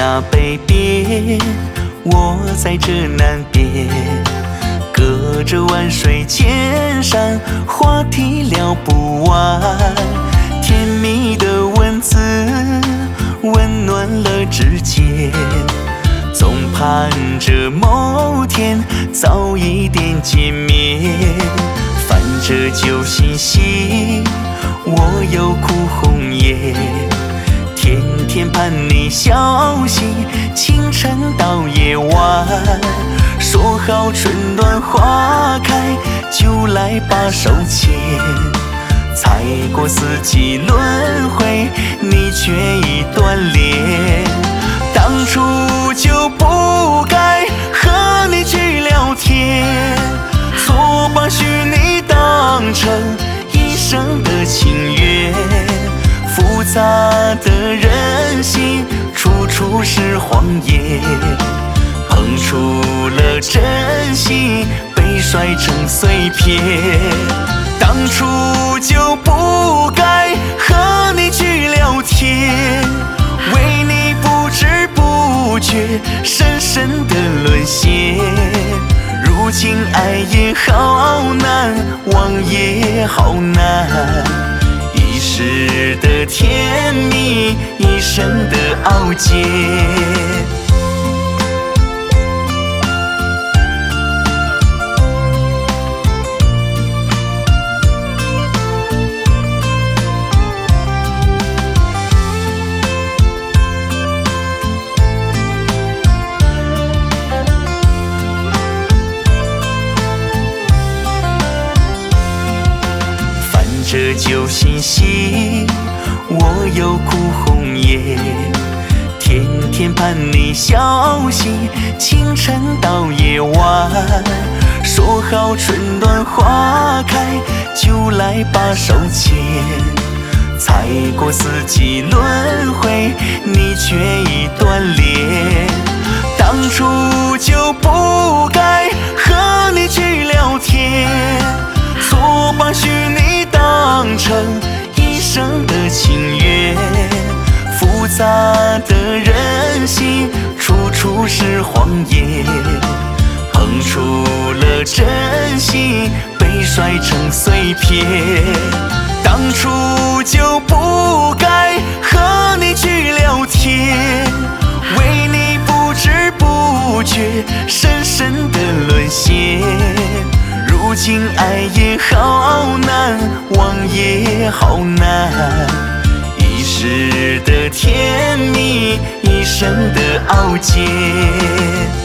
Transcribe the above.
下北边，我在这南边，隔着万水千山，话题聊不完。甜蜜的文字温暖了指尖，总盼着某天早一点见面。泛着旧信息，我又哭红颜，天天盼你消息，清晨到夜晚。说好春暖花开，就来把手牵。踩过四季轮回，你却已断联。当初就不该和你去聊天，错把虚拟当成一生的情缘。复杂的人心，处处是谎言。碰触了真心，被摔成碎片。当初就不该和你去聊天，为你不知不觉深深的沦陷。如今爱也好难，忘也好难，一时的甜蜜，一生的傲娇。这旧信息，我又哭红颜，天天盼你消息，清晨到夜晚。说好春暖花开，就来把手牵。踩过四季轮回，你却已断联。当初就不该和你去聊天，错把虚拟当成一生的情缘。复杂的人心，处处是谎言。碰触了真心，被摔成碎片。当初就不该和你去聊天，为你不知不觉深深的沦陷。如今爱也好难，忘也好难，一时的甜蜜，一生的傲娇。